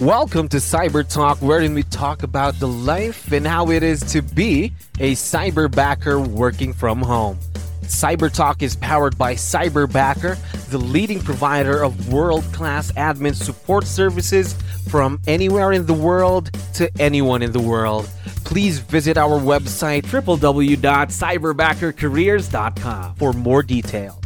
Welcome to Cyber Talk, wherein we talk about the life and how it is to be a cyberbacker working from home. Cyber Talk is powered by Cyberbacker, the leading provider of world-class admin support services from anywhere in the world to anyone in the world. Please visit our website www.cyberbackercareers.com for more details.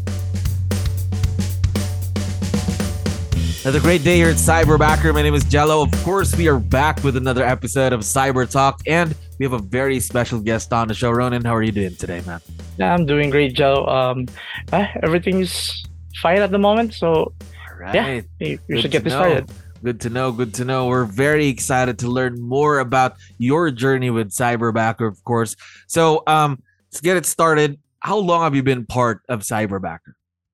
Another great day here at Cyberbacker. My name is Jello. Of course, we are back with another episode of Cyber Talk, and we have a very special guest on the show. Ronan, how are you doing today, man? Yeah, I'm doing great, Joe. Everything's fine at the moment, so All right. we should get this started. Good to know. Good to know. We're very excited to learn more about your journey with Cyberbacker, of course. So, let's get it started. How long have you been part of Cyberbacker?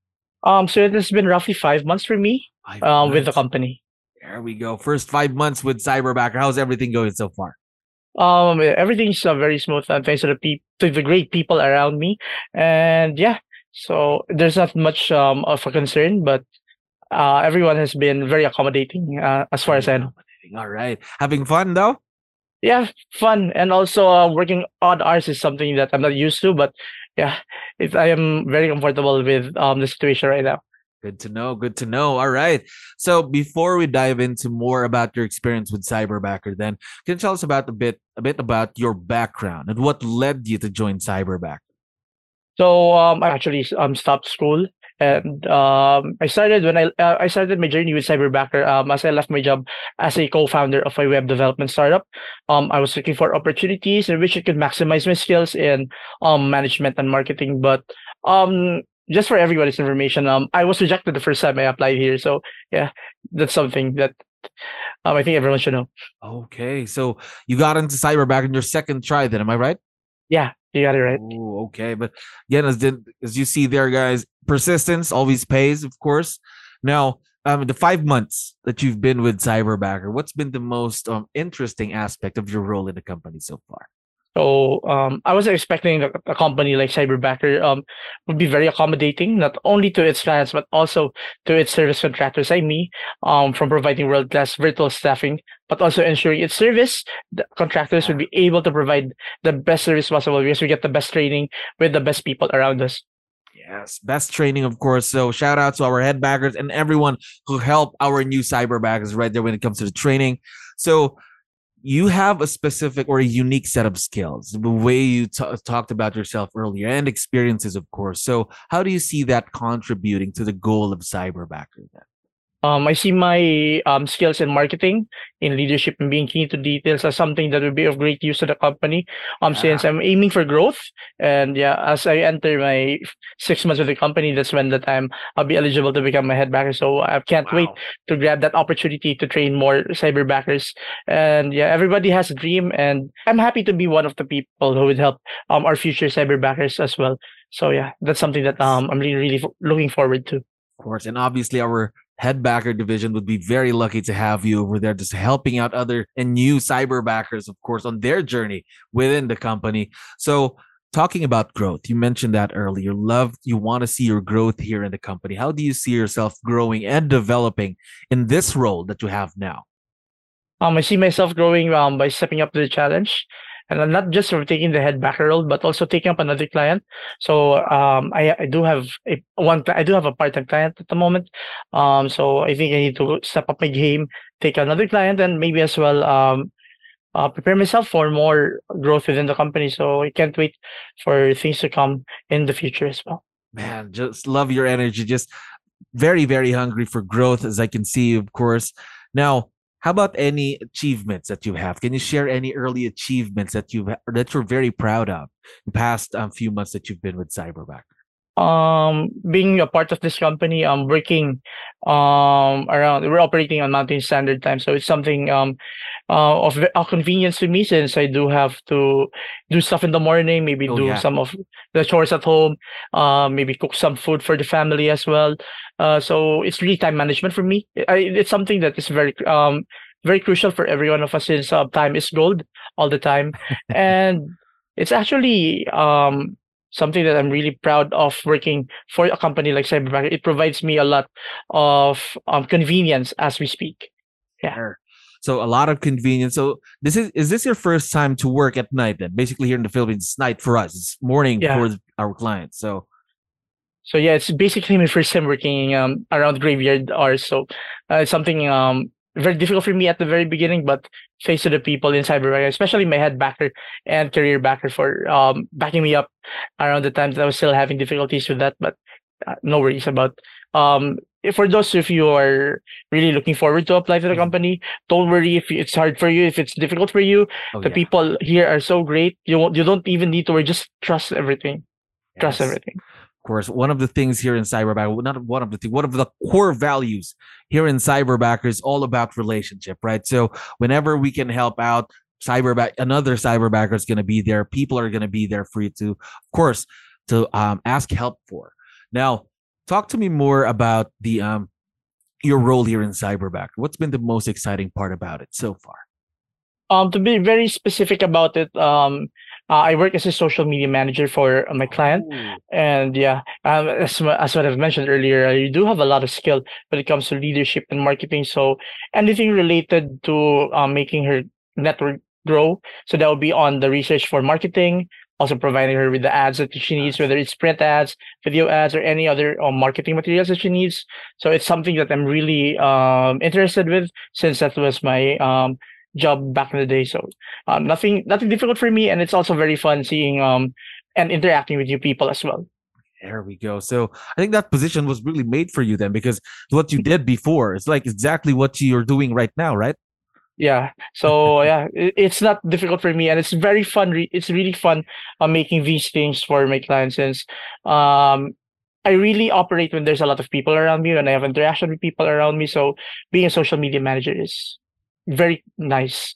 So it has been roughly 5 months for me, with the company. There we go. First 5 months with Cyberbacker. How's everything going so far? Everything's very smooth, thanks to the great people around me, and so there's not much of a concern, but everyone has been very accommodating, as far as I know. All right. Having fun though? Yeah, fun, and also working odd hours is something that I'm not used to, but I am very comfortable with the situation right now. Good to know. Good to know. All right. So before we dive into more about your experience with Cyberbacker, then can you tell us about a bit about your background and what led you to join Cyberbacker? So I actually stopped school, and I started when I started my journey with Cyberbacker. As I left my job as a co-founder of a web development startup, I was looking for opportunities in which I could maximize my skills in management and marketing. But just for everybody's information, I was rejected the first time I applied here. So that's something that I think everyone should know. Okay. So you got into Cyberbacker in your second try then, am I right? Yeah, you got it right. Oh, okay. But again, as you see there, guys, persistence always pays, of course. Now, the 5 months that you've been with Cyberbacker, what's been the most interesting aspect of your role in the company so far? So I was expecting a company like Cyberbacker would be very accommodating, not only to its clients but also to its service contractors like me, from providing world-class virtual staffing, but also ensuring its service the contractors would be able to provide the best service possible because we get the best training with the best people around us. Yes, best training, of course. So shout out to our head backers and everyone who help our new Cyberbackers right there when it comes to the training. So you have a specific or a unique set of skills, the way you talked about yourself earlier, and experiences, of course. So how do you see that contributing to the goal of Cyberbacker then? I see my skills in marketing, in leadership, and being keen to details as something that will be of great use to the company. Since I'm aiming for growth, and as I enter my 6 months with the company, that's when the time I'll be eligible to become a head backer. So I can't wait to grab that opportunity to train more cyberbackers. And everybody has a dream, and I'm happy to be one of the people who would help our future cyberbackers as well. So that's something that I'm really looking forward to. Of course, and obviously our head backer division would be very lucky to have you over there, just helping out other and new cyberbackers, of course, on their journey within the company. So talking about growth, you mentioned that earlier. You want to see your growth here in the company. How do you see yourself growing and developing in this role that you have now? I see myself growing by stepping up to the challenge, and I'm not just for taking the head backer role, but also taking up another client. So I do have a part-time client at the moment. So I think I need to step up my game, take another client, and maybe as well prepare myself for more growth within the company. So I can't wait for things to come in the future as well. Man, just love your energy. Just very, very hungry for growth, as I can see, of course. Now, how about any achievements that you have? Can you share any early achievements that you're very proud of the past few months that you've been with Cyberbacker? Being a part of this company, working we're operating on Mountain Standard Time, so it's something of a convenience to me, since I do have to do stuff in the morning, maybe some of the chores at home, maybe cook some food for the family as well. So it's really time management for me. It's something that is very crucial for every one of us, since time is gold all the time, and it's actually something that I'm really proud of working for a company like Cyberbacker. It provides me a lot of convenience as we speak. Yeah. Sure. So a lot of convenience. So is this your first time to work at night then? Basically here in the Philippines, it's night for us. It's morning Yeah. for our clients. So So yeah, it's basically my first time working around graveyard hours. So it's something very difficult for me at the very beginning, but thanks to the people in Cyberbacker, especially my head backer and career backer for backing me up around the times that I was still having difficulties with that. But no worries about for those of you who are really looking forward to apply to the Mhm. company, don't worry if it's hard for you, if it's difficult for you. oh The yeah. people here are so great. You don't even need to worry. Just trust everything. Trust Yes. everything. Of course, one of the things here in Cyberbacker, not one of the things, one of the core values here in Cyberbacker is all about relationship, right? So whenever we can help out another Cyberbacker is going to be there. People are going to be there for you to, of course, to ask help for. Now, talk to me more about the your role here in Cyberbacker. What's been the most exciting part about it so far? To be very specific about it, I work as a social media manager for my client, Ooh. and yeah, as what I've mentioned earlier, you do have a lot of skill when it comes to leadership and marketing. So anything related to making her network grow, so that would be on the research for marketing, also providing her with the ads that she needs, whether it's print ads, video ads, or any other marketing materials that she needs. So it's something that I'm really interested with, since that was my job back in the day. So nothing difficult for me, and it's also very fun seeing and interacting with you people as well. There we go. So I think that position was really made for you then, because what you did before, it's like exactly what you're doing right now, right? Yeah. So yeah, it's not difficult for me, and it's very fun. It's really fun making these things for my clients, since I really operate when there's a lot of people around me, when I have interaction with people around me. So being a social media manager is very nice.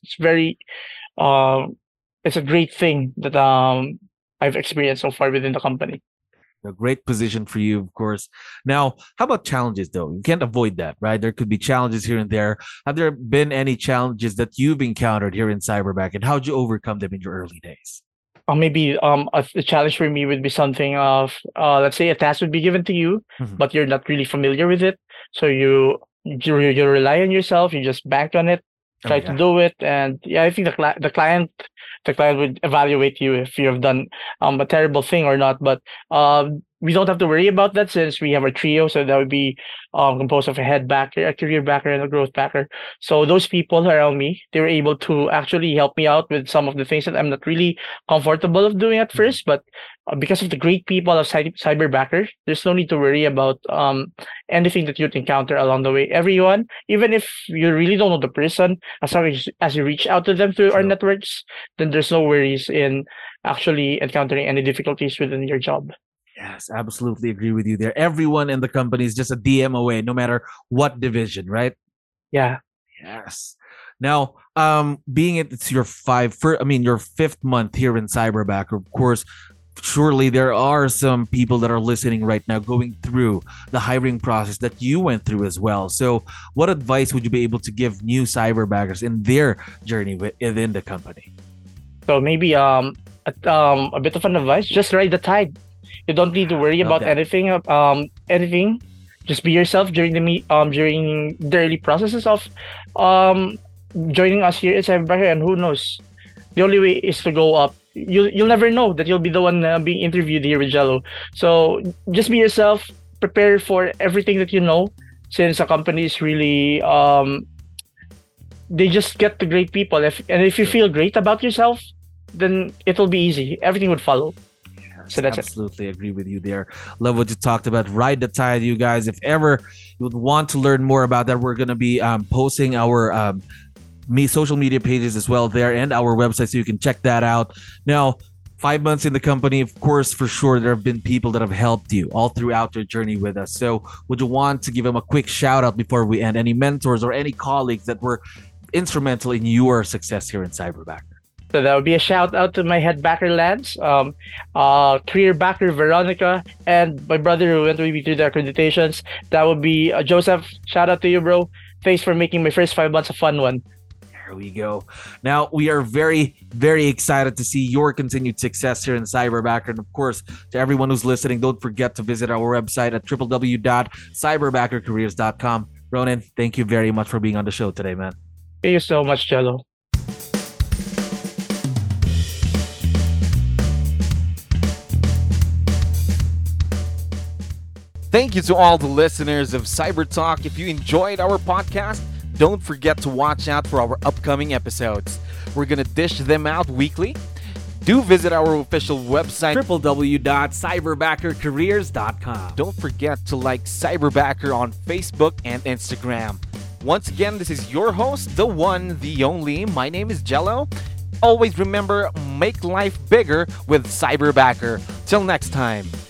It's a great thing that I've experienced so far within the company. A great position for you, of course. Now, how about challenges though? You can't avoid that, right? There could be challenges here and there. Have there been any challenges that you've encountered here in Cyberback, and how'd you overcome them in your early days? Maybe a challenge for me would be something of let's say a task would be given to you, Mhm. but you're not really familiar with it, so you rely on yourself, you just bank on it, Oh try to yeah. do it, and yeah, I think the client would evaluate you if you have done a terrible thing or not. But we don't have to worry about that, since we have a trio. So that would be composed of a head backer, a career backer, and a growth backer. So those people around me, they were able to actually help me out with some of the things that I'm not really comfortable of doing at Mhm. first. But because of the great people of Cyberbacker, there's no need to worry about anything that you'd encounter along the way. Everyone, even if you really don't know the person, as long as you reach out to them through our True. networks, then there's no worries in actually encountering any difficulties within your job. Yes, absolutely agree with you there. Everyone in the company is just a DM away, no matter what division, right? Yeah. Yes. Now, being it's your fifth month here in Cyberback, of course, surely there are some people that are listening right now going through the hiring process that you went through as well. So, what advice would you be able to give new cyberbackers in their journey within the company? So maybe a bit of an advice: just ride the tide. You don't need to worry Love about that. anything. Just be yourself during the early processes of um joining us here at Cyberbacker, and who knows, the only way is to go up. You'll never know that you'll be the one being interviewed here with Jello. So just be yourself. Prepare for everything that you know, since the company is really they just get the great people. If you feel great about yourself, then it'll be easy. Everything would follow. So that's it. Absolutely agree with you there. Love what you talked about. Ride the tide, you guys. If ever you would want to learn more about that, we're going to be posting our social media pages as well there, and our website, so you can check that out. Now, 5 months in the company, of course, for sure, there have been people that have helped you all throughout your journey with us. So would you want to give them a quick shout out before we end? Any mentors or any colleagues that were instrumental in your success here in Cyberbacker? So that would be a shout out to my head backer Lance, career backer Veronica, and my brother who went with me through the accreditations. That would be Joseph. Shout out to you, bro. Thanks for making my first 5 months a fun one. There we go. Now, we are very, very excited to see your continued success here in Cyberbacker. And of course, to everyone who's listening, don't forget to visit our website at www.cyberbackercareers.com. Ronan, thank you very much for being on the show today, man. Thank you so much, Jello. Thank you to all the listeners of Cyber Talk. If you enjoyed our podcast, don't forget to watch out for our upcoming episodes. We're going to dish them out weekly. Do visit our official website, www.cyberbackercareers.com. Don't forget to like Cyberbacker on Facebook and Instagram. Once again, this is your host, the one, the only. My name is Jello. Always remember, make life bigger with Cyberbacker. Till next time.